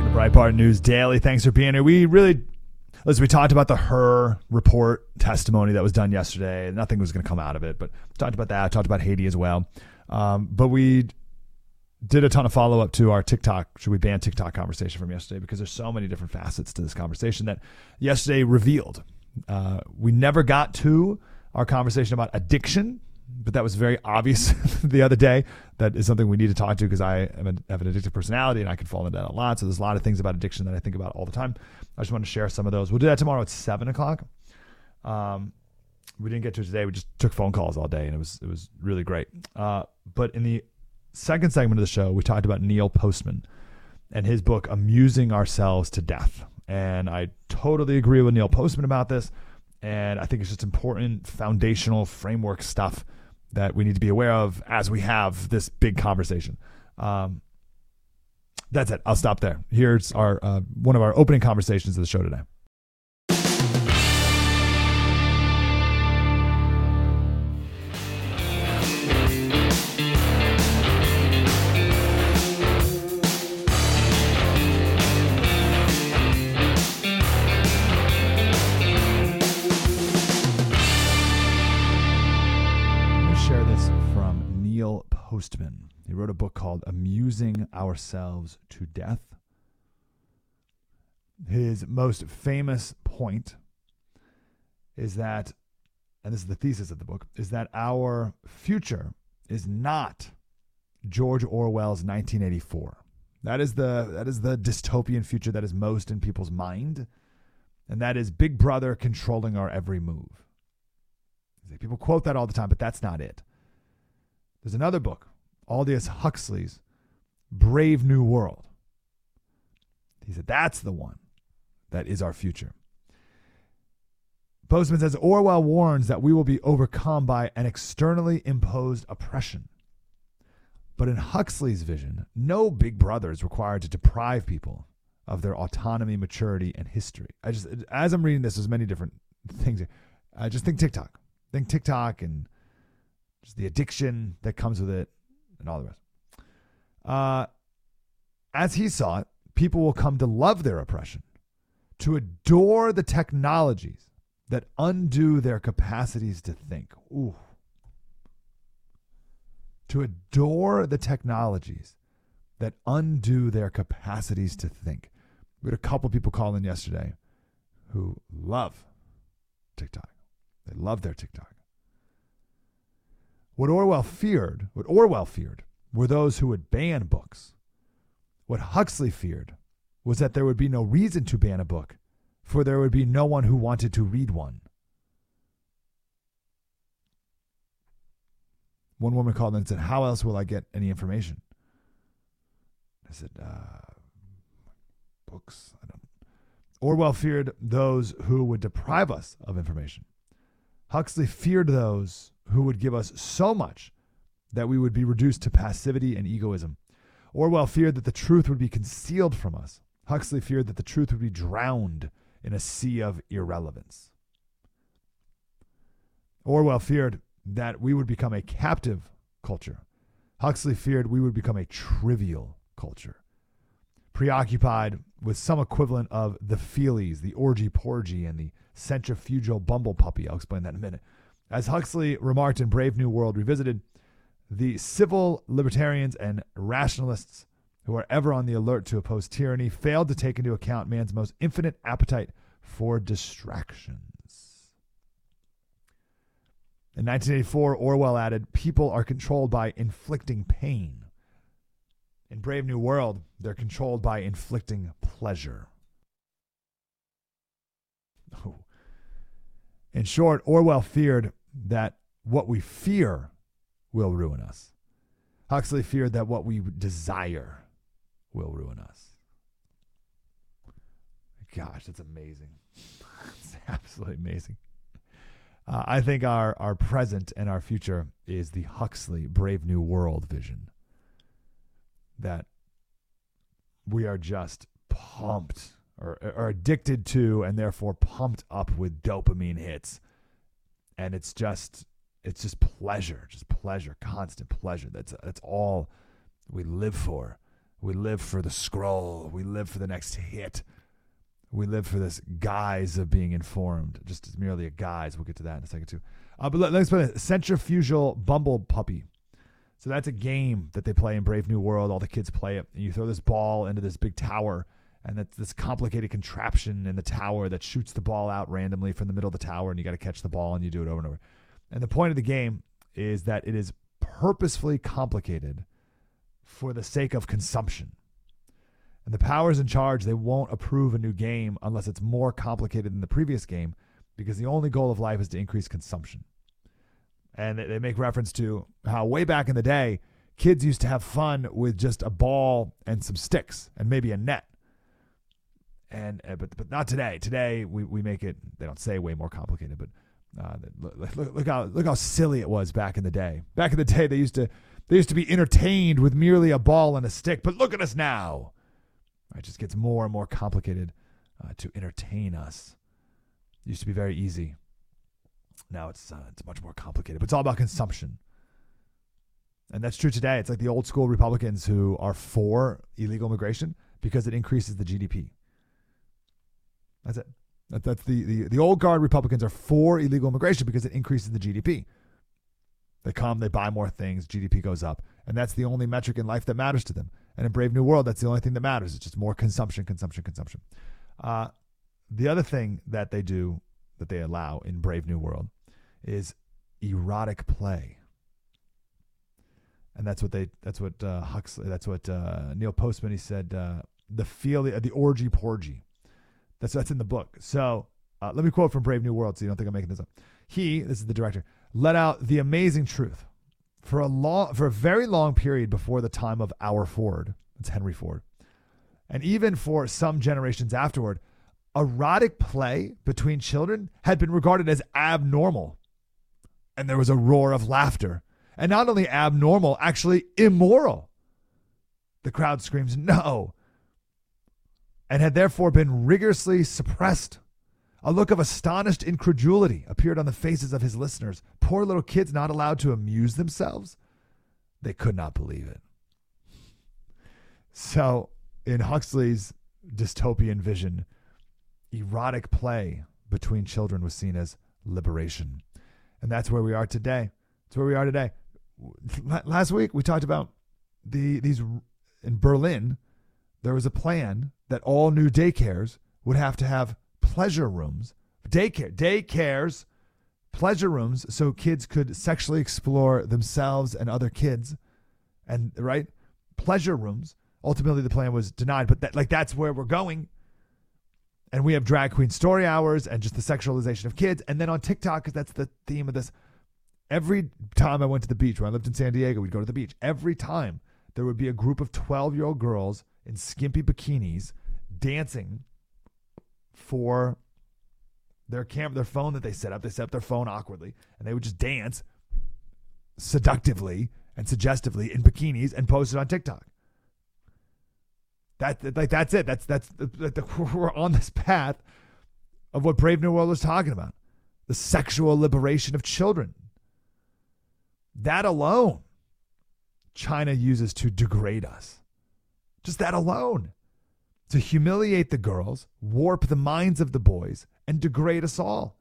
Breitbart News Daily. Thanks for being here. We talked about the Her report testimony that was done yesterday. Nothing was going to come out of it, but talked about that. Talked about Haiti as well. But we did a ton of follow-up to our TikTok, should we ban TikTok conversation from yesterday, because there's so many different facets to this conversation that yesterday revealed. We never got to our conversation about addiction, but that was very obvious the other day. That is something we need to talk to because I have an addictive personality and I can fall into that a lot. So there's a lot of things about addiction that I think about all the time. I just want to share some of those. We'll do that tomorrow at 7 o'clock. We didn't get to it today. We just took phone calls all day and it was really great. But in the second segment of the show, we talked about Neil Postman and his book, Amusing Ourselves to Death. And I totally agree with Neil Postman about this. And I think it's just important foundational framework stuff that we need to be aware of as we have this big conversation. That's it. I'll stop there. Here's our one of our opening conversations of the show today. Postman. He wrote a book called Amusing Ourselves to Death. His most famous point is that, and this is the thesis of the book, is that our future is not George Orwell's 1984. That is the dystopian future that is most in people's mind, and that is Big Brother controlling our every move. People quote that all the time, but that's not it. There's another book, Aldous Huxley's Brave New World. He said that's the one that is our future. Postman says Orwell warns that we will be overcome by an externally imposed oppression. But in Huxley's vision, no big brother is required to deprive people of their autonomy, maturity, and history. As I'm reading this, there's many different things. I just think TikTok. Think TikTok and just the addiction that comes with it and all the rest. As he saw it, people will come to love their oppression, to adore the technologies that undo their capacities to think. Ooh. To adore the technologies that undo their capacities to think. We had a couple people call in yesterday who love TikTok. They love their TikTok. What Orwell feared were those who would ban books. What Huxley feared was that there would be no reason to ban a book, for there would be no one who wanted to read one. One woman called in and said, "How else will I get any information?" I said, books. Orwell feared those who would deprive us of information. Huxley feared those who would give us so much that we would be reduced to passivity and egoism. Orwell feared that the truth would be concealed from us. Huxley feared that the truth would be drowned in a sea of irrelevance. Orwell feared that we would become a captive culture. Huxley feared we would become a trivial culture, preoccupied with some equivalent of the feelies, the orgy-porgy, and the centrifugal bumble puppy. I'll explain that in a minute. As Huxley remarked in Brave New World Revisited, the civil libertarians and rationalists who are ever on the alert to oppose tyranny failed to take into account man's most infinite appetite for distractions. In 1984, Orwell added, people are controlled by inflicting pain. In Brave New World, they're controlled by inflicting pleasure. Oh. In short, Orwell feared that what we fear will ruin us. Huxley feared that what we desire will ruin us. Gosh, that's amazing. It's absolutely amazing. I think our present and our future is the Huxley Brave New World vision. That we are just pumped or addicted to and therefore pumped up with dopamine hits. And it's just pleasure, constant pleasure. That's all we live for. We live for the scroll. We live for the next hit. We live for this guise of being informed, just as merely a guise. We'll get to that in a second too. But let's play Centrifugal Bumble Puppy. So that's a game that they play in Brave New World. All the kids play it. And you throw this ball into this big tower, and that's this complicated contraption in the tower that shoots the ball out randomly from the middle of the tower, and you got to catch the ball, and you do it over and over. And the point of the game is that it is purposefully complicated for the sake of consumption. And the powers in charge, they won't approve a new game unless it's more complicated than the previous game, because the only goal of life is to increase consumption. And they make reference to how way back in the day, kids used to have fun with just a ball and some sticks and maybe a net. But not today. Today we make it. They don't say way more complicated, but look how silly it was back in the day. Back in the day, they used to be entertained with merely a ball and a stick. But look at us now. It just gets more and more complicated to entertain us. It used to be very easy. Now it's much more complicated, but it's all about consumption. And that's true today. It's like the old school Republicans who are for illegal immigration because it increases the GDP. That's it. That's the old guard Republicans are for illegal immigration because it increases the GDP. They come, they buy more things, GDP goes up. And that's the only metric in life that matters to them. And in Brave New World, that's the only thing that matters. It's just more consumption. The other thing that they do, that they allow in Brave New World, is erotic play. And that's what Huxley, that's what Neil Postman, he said, the orgy porgy. That's in the book. So let me quote from Brave New World so you don't think I'm making this up. This is the director, let out the amazing truth. For a very long period before the time of our Ford, it's Henry Ford, and even for some generations afterward, erotic play between children had been regarded as abnormal. And there was a roar of laughter. And not only abnormal, actually immoral. The crowd screams, no, and had therefore been rigorously suppressed. A look of astonished incredulity appeared on the faces of his listeners. Poor little kids not allowed to amuse themselves? They could not believe it. So, in Huxley's dystopian vision, erotic play between children was seen as liberation. And that's where we are today. That's where we are today. Last week, we talked about these in Berlin. There was a plan that all new daycares would have to have pleasure rooms, daycares, pleasure rooms, so kids could sexually explore themselves and other kids, and right, pleasure rooms. Ultimately, the plan was denied, but that's where we're going. And we have drag queen story hours and just the sexualization of kids. And then on TikTok, because that's the theme of this, every time I went to the beach, when I lived in San Diego, we'd go to the beach. Every time there would be a group of 12-year-old girls in skimpy bikinis dancing for their phone that they set up. They set up their phone awkwardly, and they would just dance seductively and suggestively in bikinis and post it on TikTok. That's it. We're on this path of what Brave New World was talking about. The sexual liberation of children. That alone, China uses to degrade us. Just that alone. To humiliate the girls, warp the minds of the boys, and degrade us all.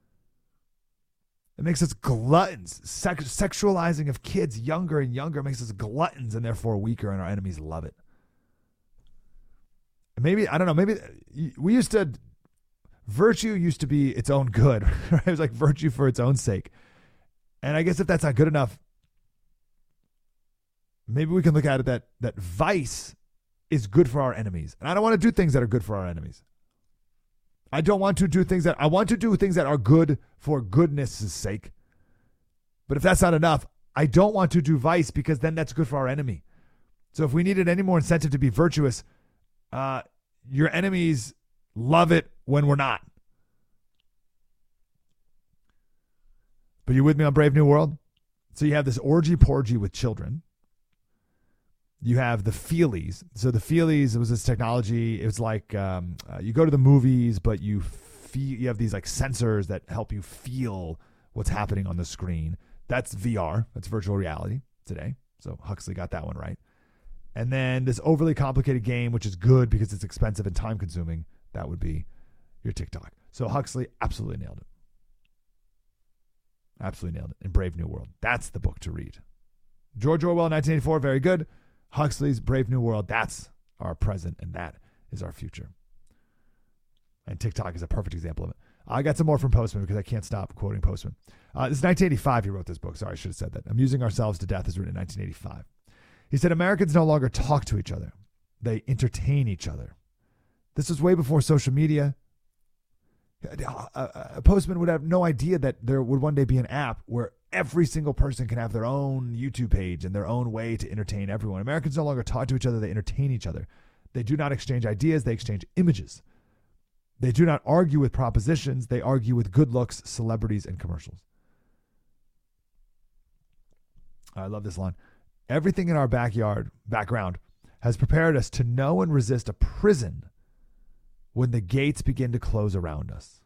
It makes us gluttons. Sexualizing of kids younger and younger makes us gluttons and therefore weaker, and our enemies love it. Maybe, I don't know, maybe virtue used to be its own good. Right? It was like virtue for its own sake. And I guess if that's not good enough, maybe we can look at it that vice is good for our enemies. And I don't want to do things that are good for our enemies. I want to do things that are good for goodness' sake. But if that's not enough, I don't want to do vice because then that's good for our enemy. So if we needed any more incentive to be virtuous, your enemies love it when we're not. But you with me on Brave New World? So you have this orgy-porgy with children. You have the feelies. So the feelies, it was this technology. It was like you go to the movies, but you have these like sensors that help you feel what's happening on the screen. That's VR. That's virtual reality today. So Huxley got that one right. And then this overly complicated game, which is good because it's expensive and time consuming, that would be your TikTok. So Huxley absolutely nailed it. Absolutely nailed it in Brave New World. That's the book to read. George Orwell, 1984, very good. Huxley's Brave New World, that's our present and that is our future. And TikTok is a perfect example of it. I got some more from Postman because I can't stop quoting Postman. This is 1985 he wrote this book. Sorry, I should have said that. Amusing Ourselves to Death is written in 1985. He said, Americans no longer talk to each other. They entertain each other. This was way before social media. A postman would have no idea that there would one day be an app where every single person can have their own YouTube page and their own way to entertain everyone. Americans no longer talk to each other. They entertain each other. They do not exchange ideas. They exchange images. They do not argue with propositions. They argue with good looks, celebrities, and commercials. I love this line. Everything in our background has prepared us to know and resist a prison when the gates begin to close around us.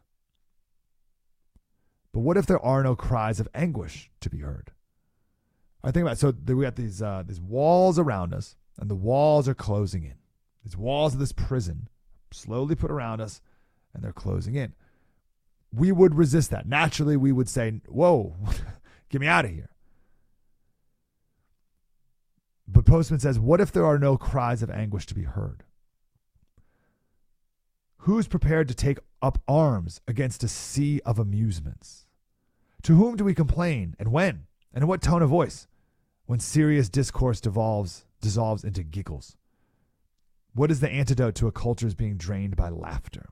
But what if there are no cries of anguish to be heard? I think about it. So we got these walls around us, and the walls are closing in. These walls of this prison slowly put around us, and they're closing in. We would resist that. Naturally, we would say, whoa, get me out of here. But Postman says, what if there are no cries of anguish to be heard? Who's prepared to take up arms against a sea of amusements? To whom do we complain, and when, and in what tone of voice, when serious discourse dissolves into giggles? What is the antidote to a culture being drained by laughter?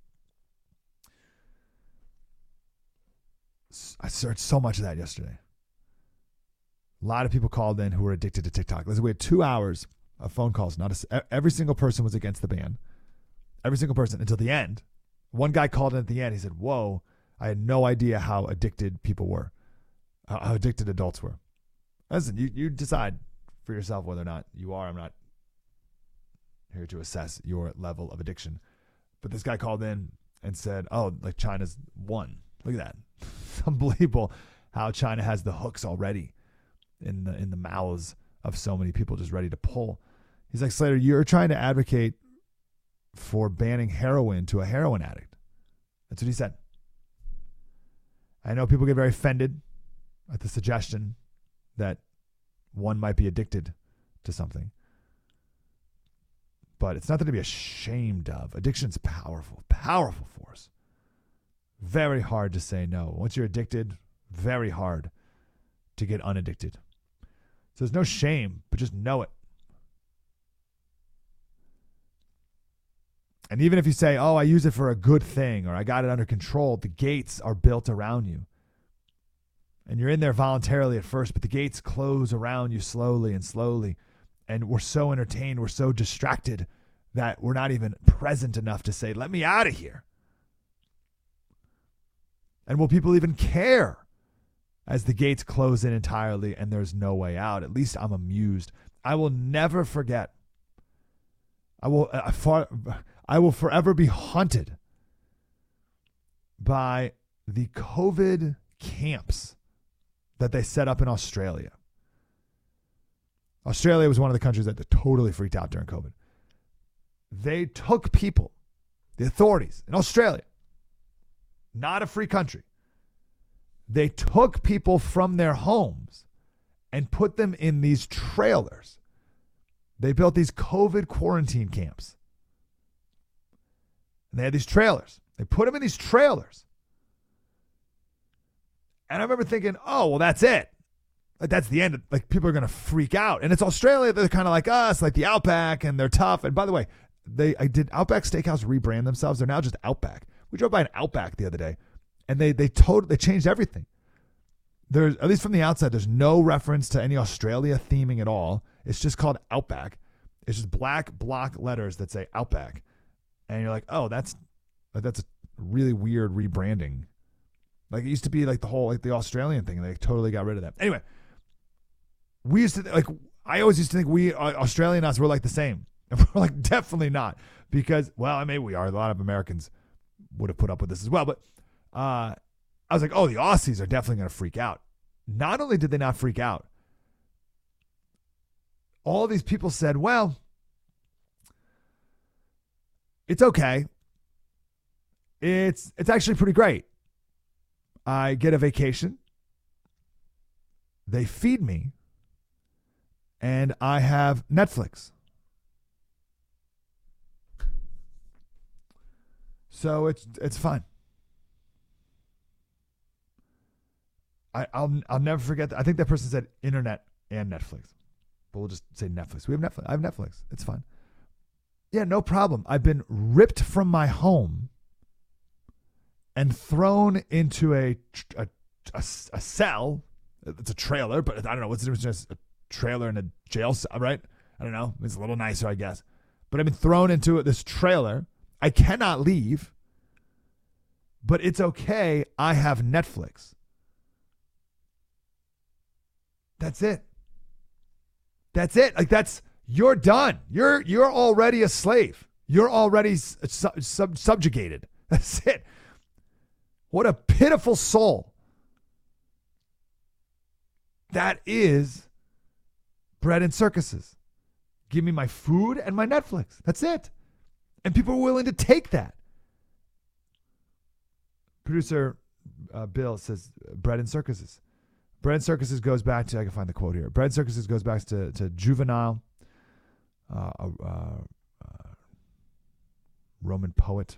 I searched so much of that yesterday. A lot of people called in who were addicted to TikTok. Listen, we had 2 hours of phone calls. Every single person was against the ban. Every single person until the end. One guy called in at the end. He said, whoa, I had no idea how addicted people were, how addicted adults were. Listen, you decide for yourself whether or not you are. I'm not here to assess your level of addiction. But this guy called in and said, oh, like China's won. Look at that. It's unbelievable how China has the hooks already in the mouths of so many people just ready to pull. He's like, Slater, you're trying to advocate for banning heroin to a heroin addict. That's what he said. I know people get very offended at the suggestion that one might be addicted to something. But it's nothing to be ashamed of. Addiction's powerful, powerful force. Very hard to say no. Once you're addicted, very hard to get unaddicted. So there's no shame, but just know it. And even if you say, oh, I use it for a good thing, or I got it under control, the gates are built around you. And you're in there voluntarily at first, but the gates close around you slowly and slowly. And we're so entertained, we're so distracted that we're not even present enough to say, let me out of here. And will people even care as the gates close in entirely and there's no way out? At least I'm amused. I will never forget. I will forever be haunted by the COVID camps that they set up in Australia. Australia was one of the countries that totally freaked out during COVID. They took people, the authorities in Australia, not a free country. They took people from their homes and put them in these trailers. They built these COVID quarantine camps. And they had these trailers. They put them in these trailers. And I remember thinking, oh, well, that's it. Like, that's the end. Like, people are going to freak out. And it's Australia. They're kind of like us, like the Outback, and they're tough. And by the way, I did Outback Steakhouse rebrand themselves. They're now just Outback. We drove by an Outback the other day, and they changed everything. There's, at least from the outside, there's no reference to any Australia theming at all. It's just called Outback. It's just black block letters that say Outback. And you're like, oh, that's a really weird rebranding. Like, it used to be like the whole, like the Australian thing. They totally got rid of that. Anyway, we used to, I always used to think we, Australian us, were like the same. And we're like, definitely not. Because, well, maybe we are. A lot of Americans would have put up with this as well. But I was like, oh, the Aussies are definitely going to freak out. Not only did they not freak out, all these people said, well, it's okay. It's actually pretty great. I get a vacation. They feed me. And I have Netflix. So it's fine. I'll never forget that. I think that person said internet and Netflix. But we'll just say Netflix. We have Netflix. I have Netflix. It's fine. Yeah, no problem. I've been ripped from my home and thrown into a cell. It's a trailer, but I don't know. What's the difference between a trailer and a jail cell, right? I don't know. It's a little nicer, I guess. But I've been thrown into this trailer. I cannot leave. But it's okay. I have Netflix. That's it. That's it. Like you're done. You're already a slave. You're already subjugated. That's it. What a pitiful soul. That is bread and circuses. Give me my food and my Netflix. That's it. And people are willing to take that. Producer Bill says bread and circuses. Bread and circuses goes back to, I can find the quote here. Bread and circuses goes back to Juvenal, Roman poet.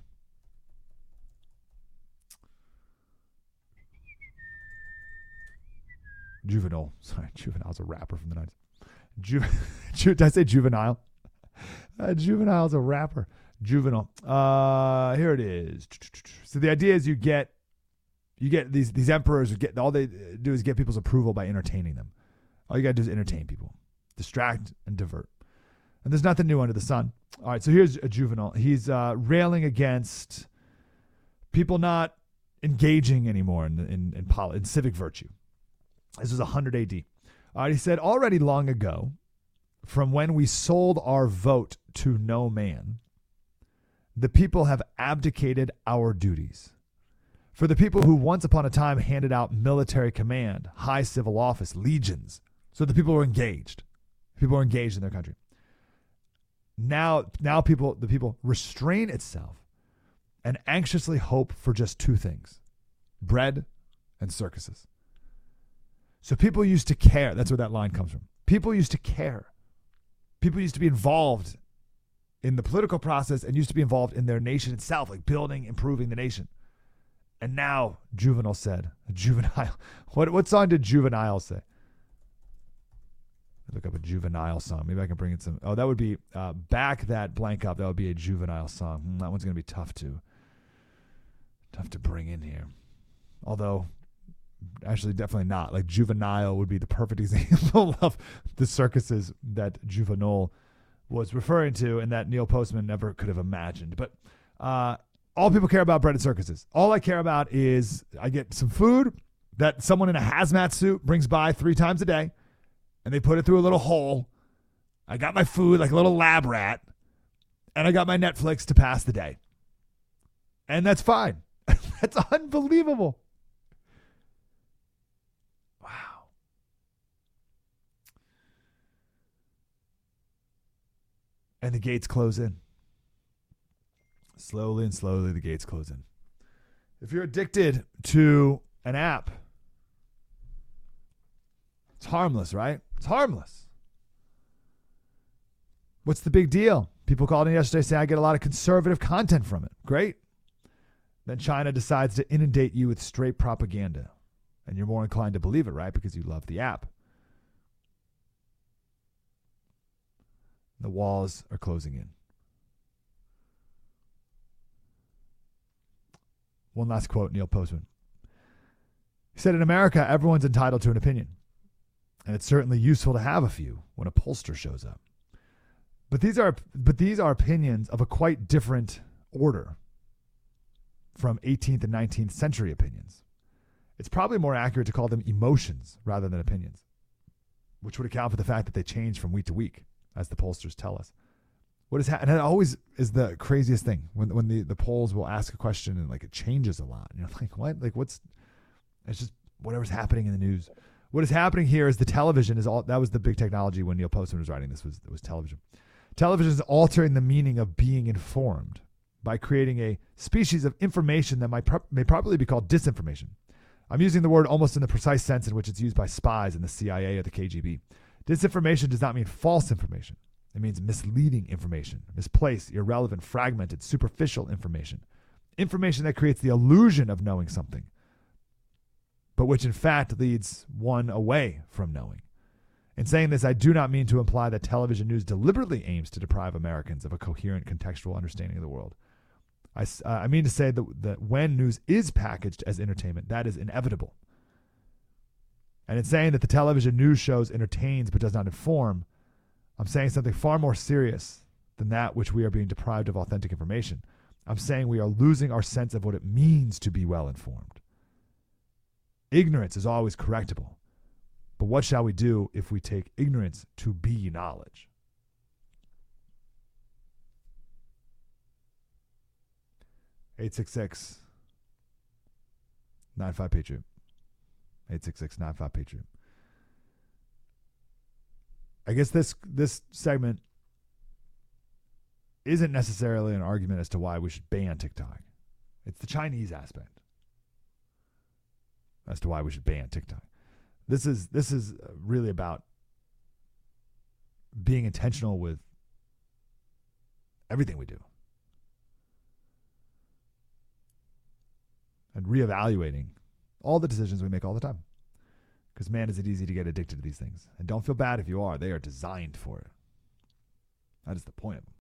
Juvenal. Sorry, Juvenal's a rapper from the 90s. Did I say juvenile? Juvenile's a rapper. Juvenal. Here it is. So the idea is you get these emperors all they do is get people's approval by entertaining them. All you got to do is entertain people, distract and divert. And there's nothing new under the sun. All right, so here's a Juvenal. He's railing against people not engaging anymore in civic virtue. This was 100 AD. He said, already long ago, from when we sold our vote to no man, the people have abdicated our duties. For the people who once upon a time handed out military command, high civil office, legions, so the people were engaged. People were engaged in their country. Now the people restrain itself and anxiously hope for just two things: bread and circuses. So people used to care. That's where that line comes from. People used to care. People used to be involved in the political process and used to be involved in their nation itself, like building, improving the nation. And now, Juvenal said, Juvenile. What song did Juvenile say? Look up a Juvenile song. Maybe I can bring in some. Oh, that would be Back That Blank Up. That would be a Juvenile song. That one's going to be tough to bring in here. Although, actually, definitely not. Like Juvenile would be the perfect example of the circuses that Juvenal was referring to and that Neil Postman never could have imagined. But all people care about bread and circuses. All I care about is I get some food that someone in a hazmat suit brings by 3 times a day, and they put it through a little hole. I got my food like a little lab rat, and I got my Netflix to pass the day. And that's fine. That's unbelievable. Wow. And the gates close in. Slowly and slowly, the gates close in. If you're addicted to an app, it's harmless, right? It's harmless. What's the big deal? People called in yesterday saying I get a lot of conservative content from it. Great. Then China decides to inundate you with straight propaganda. And you're more inclined to believe it, right? Because you love the app. The walls are closing in. One last quote, Neil Postman. He said, in America, everyone's entitled to an opinion. And it's certainly useful to have a few when a pollster shows up. But these are opinions of a quite different order from 18th and 19th century opinions. It's probably more accurate to call them emotions rather than opinions, which would account for the fact that they change from week to week, as the pollsters tell us. What is and it always is the craziest thing when the polls will ask a question and like it changes a lot. And you're like, what? Like it's just whatever's happening in the news. What is happening here is the television is all. That was the big technology when Neil Postman was writing this. Was television. Television is altering the meaning of being informed by creating a species of information that may properly be called disinformation. I'm using the word almost in the precise sense in which it's used by spies in the CIA or the KGB. Disinformation does not mean false information. It means misleading information, misplaced, irrelevant, fragmented, superficial information. Information that creates the illusion of knowing something, but which in fact leads one away from knowing. In saying this, I do not mean to imply that television news deliberately aims to deprive Americans of a coherent contextual understanding of the world. I mean to say that when news is packaged as entertainment, that is inevitable. And in saying that the television news shows entertains but does not inform, I'm saying something far more serious than that which we are being deprived of authentic information. I'm saying we are losing our sense of what it means to be well informed. Ignorance is always correctable. But what shall we do if we take ignorance to be knowledge? (866) 95 Patriot. 866-95 Patriot. I guess this segment isn't necessarily an argument as to why we should ban TikTok. It's the Chinese aspect as to why we should ban TikTok. This is really about being intentional with everything we do and reevaluating all the decisions we make all the time. Because, man, is it easy to get addicted to these things. And don't feel bad if you are. They are designed for it. That is the point of them.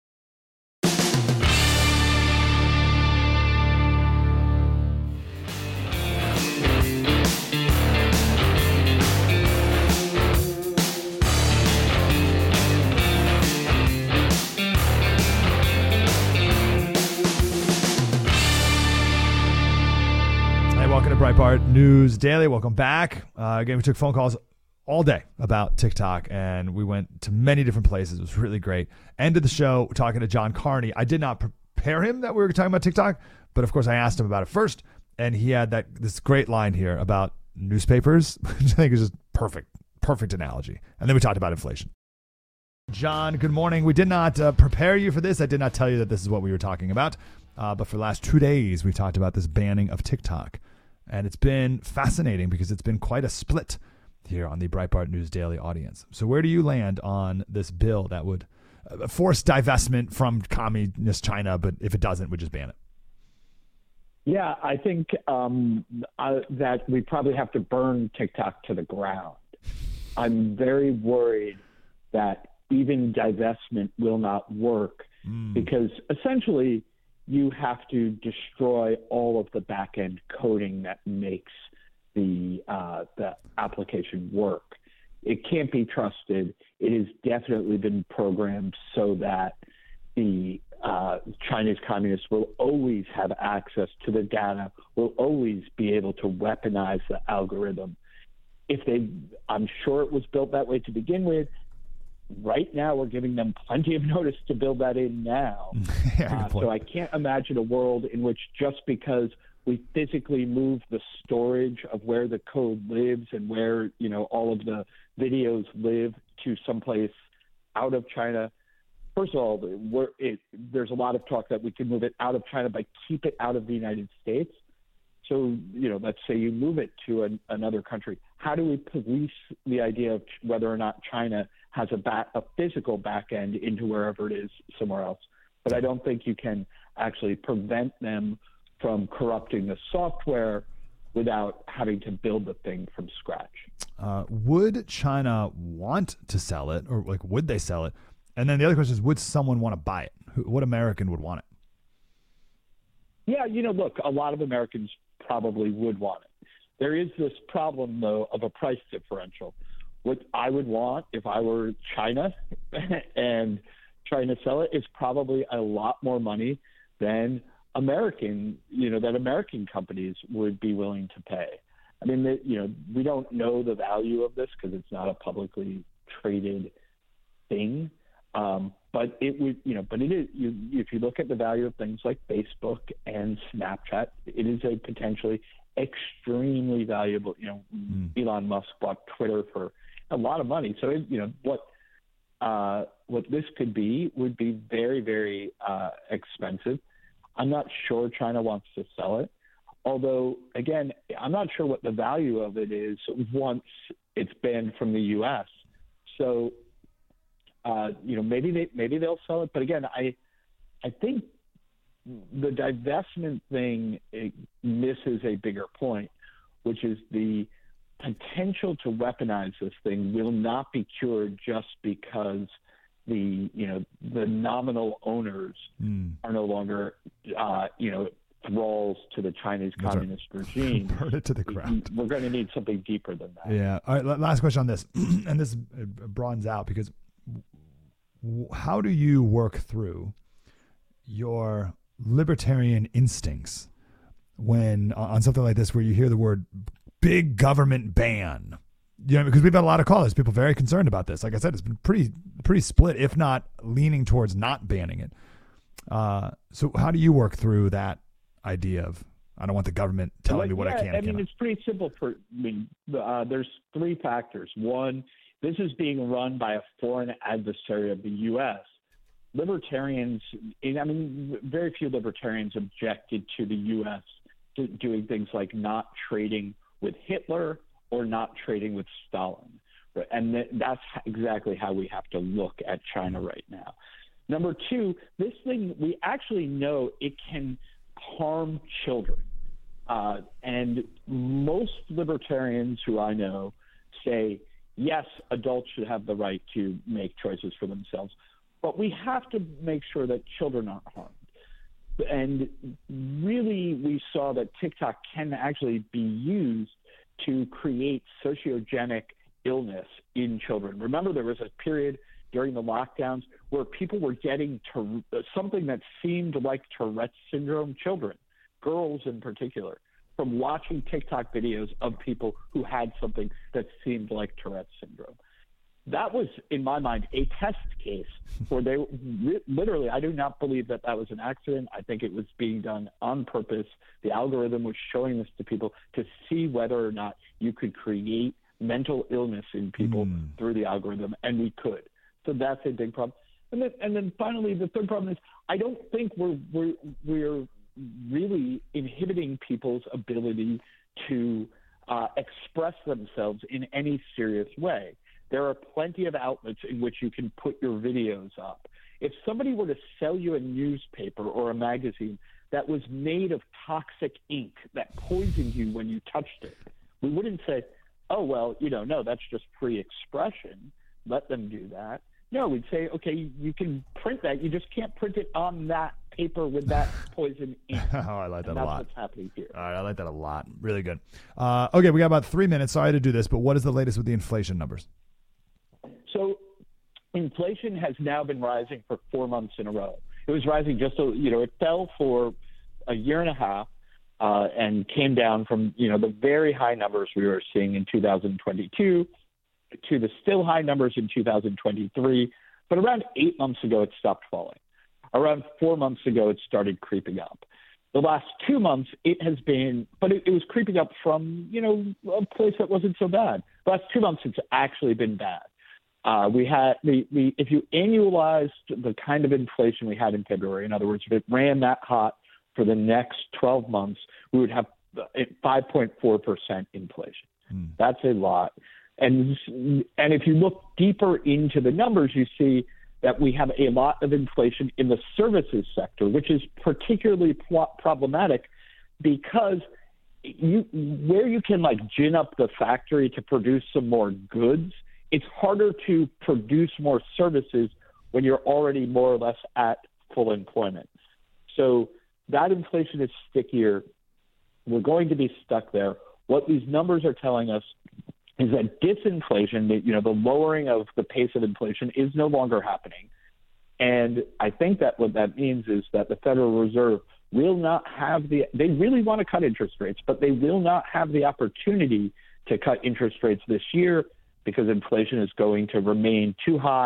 Welcome to Breitbart News Daily. Welcome back. Again, we took phone calls all day about TikTok, and we went to many different places. It was really great. Ended the show talking to John Carney. I did not prepare him that we were talking about TikTok, but of course I asked him about it first, and he had this great line here about newspapers, which I think is just perfect analogy. And then we talked about inflation. John, good morning. We did not prepare you for this. I did not tell you that this is what we were talking about, but for the last 2 days, we've talked about this banning of TikTok. And it's been fascinating because it's been quite a split here on the Breitbart News Daily audience. So where do you land on this bill that would force divestment from communist China, but if it doesn't, would just ban it? Yeah, I think that we probably have to burn TikTok to the ground. I'm very worried that even divestment will not work because essentially you have to destroy all of the back-end coding that makes the application work. It can't be trusted. It has definitely been programmed so that the Chinese communists will always have access to the data, will always be able to weaponize the algorithm. I'm sure it was built that way to begin with. Right now, we're giving them plenty of notice to build that in now. So I can't imagine a world in which just because we physically move the storage of where the code lives and where all of the videos live to someplace out of China. First of all, there's a lot of talk that we can move it out of China, but keep it out of the United States. So, let's say you move it to another country. How do we police the idea of whether or not China has a physical back end into wherever it is somewhere else? But I don't think you can actually prevent them from corrupting the software without having to build the thing from scratch. Would China want to sell it, or would they sell it? And then the other question is, would someone want to buy it? What American would want it? Yeah, look, a lot of Americans probably would want it. There is this problem, though, of a price differential. What I would want if I were China and trying to sell it is probably a lot more money than American companies would be willing to pay. I mean, we don't know the value of this because it's not a publicly traded thing. But it would, but it is, if you look at the value of things like Facebook and Snapchat, it is a potentially extremely valuable, Elon Musk bought Twitter for a lot of money. So, what this could be would be very, very expensive. I'm not sure China wants to sell it. Although, again, I'm not sure what the value of it is once it's banned from the U.S. So, maybe they'll sell it. But again, I think the divestment thing misses a bigger point, which is the potential to weaponize this thing will not be cured just because the nominal owners are no longer thralls to the Chinese communist regime. Burn it to the ground. We're going to need something deeper than that. Yeah. All right. Last question on this, and this broadens out because how do you work through your libertarian instincts when on something like this where you hear the word big government ban? Because we've had a lot of callers, people very concerned about this. Like I said, it's been pretty split, if not leaning towards not banning it. So how do you work through that idea of, I don't want the government telling me what I can and cannot? It's pretty simple. There's three factors. One, this is being run by a foreign adversary of the U.S. Libertarians, very few libertarians objected to the U.S. doing things like not trading with Hitler or not trading with Stalin. And that's exactly how we have to look at China right now. Number two, this thing, we actually know it can harm children. And most libertarians who I know say, yes, adults should have the right to make choices for themselves, but we have to make sure that children aren't harmed. And really, we saw that TikTok can actually be used to create sociogenic illness in children. Remember, there was a period during the lockdowns where people were getting something that seemed like Tourette's syndrome, children, girls in particular, from watching TikTok videos of people who had something that seemed like Tourette's syndrome. That was, in my mind, a test case where they literally, I do not believe that was an accident. I think it was being done on purpose. The algorithm was showing this to people to see whether or not you could create mental illness in people through the algorithm, and we could. So that's a big problem. And then finally, the third problem is I don't think we're really inhibiting people's ability to express themselves in any serious way. There are plenty of outlets in which you can put your videos up. If somebody were to sell you a newspaper or a magazine that was made of toxic ink that poisoned you when you touched it, we wouldn't say, oh, well, no, that's just free expression. Let them do that. No, we'd say, okay, you can print that. You just can't print it on that paper with that poison ink. Oh, I like that a lot. That's what's happening here. All right, I like that a lot. Really good. Okay, we got about 3 minutes. Sorry to do this, but what is the latest with the inflation numbers? So inflation has now been rising for 4 months in a row. It was rising it fell for a year and a half and came down from, the very high numbers we were seeing in 2022 to the still high numbers in 2023. But around 8 months ago, it stopped falling. Around 4 months ago, it started creeping up. The last 2 months, it has been, but it was creeping up from, a place that wasn't so bad. The last 2 months, it's actually been bad. We had if you annualized the kind of inflation we had in February, in other words, if it ran that hot for the next 12 months, we would have 5.4% inflation. That's a lot. And if you look deeper into the numbers, you see that we have a lot of inflation in the services sector, which is particularly problematic because where you can gin up the factory to produce some more goods, it's harder to produce more services when you're already more or less at full employment. So that inflation is stickier. We're going to be stuck there. What these numbers are telling us is that disinflation, the lowering of the pace of inflation is no longer happening. And I think that what that means is that the Federal Reserve will not have they really want to cut interest rates, but they will not have the opportunity to cut interest rates this year because inflation is going to remain too high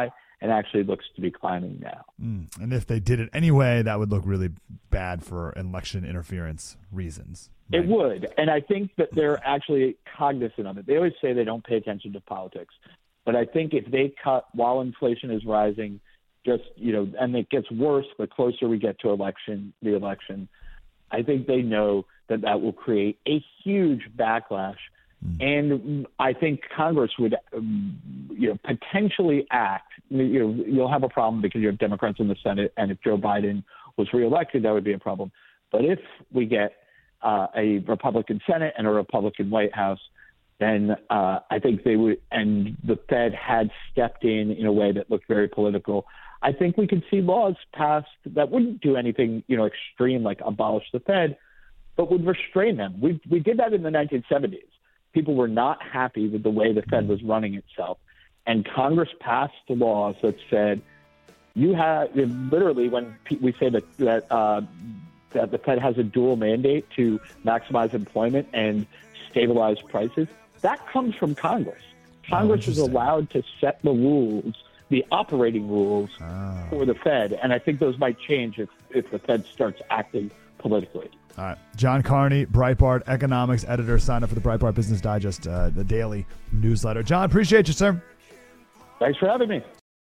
and actually looks to be climbing now. And if they did it anyway, that would look really bad for election interference reasons. Right? It would. And I think that they're actually cognizant of it. They always say they don't pay attention to politics. But I think if they cut while inflation is rising, and it gets worse the closer we get to the election, I think they know that will create a huge backlash. And I think Congress would, potentially act. You'll have a problem because you have Democrats in the Senate, and if Joe Biden was reelected, that would be a problem. But if we get a Republican Senate and a Republican White House, then I think they would, and the Fed had stepped in a way that looked very political. I think we could see laws passed that wouldn't do anything, extreme like abolish the Fed, but would restrain them. We did that in the 1970s. People were not happy with the way the Fed was running itself, and Congress passed laws that said you have literally when we say that the Fed has a dual mandate to maximize employment and stabilize prices. That comes from Congress. Congress is allowed to set the rules, the operating rules for the Fed, and I think those might change if the Fed starts acting politically. All right. John Carney, Breitbart economics editor, signed up for the Breitbart Business Digest, the daily newsletter. John, appreciate you, sir. Thanks for having me.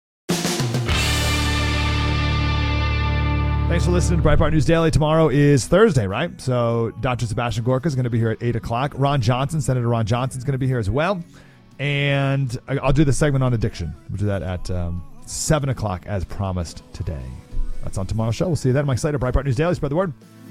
Thanks for listening to Breitbart News Daily. Tomorrow is Thursday, right? So Dr. Sebastian Gorka is going to be here at 8 o'clock. Senator Ron Johnson is going to be here as well. And I'll do the segment on addiction. We'll do that at 7 o'clock as promised today. That's on tomorrow's show. We'll see you then. Mike Slater, Breitbart News Daily. Spread the word.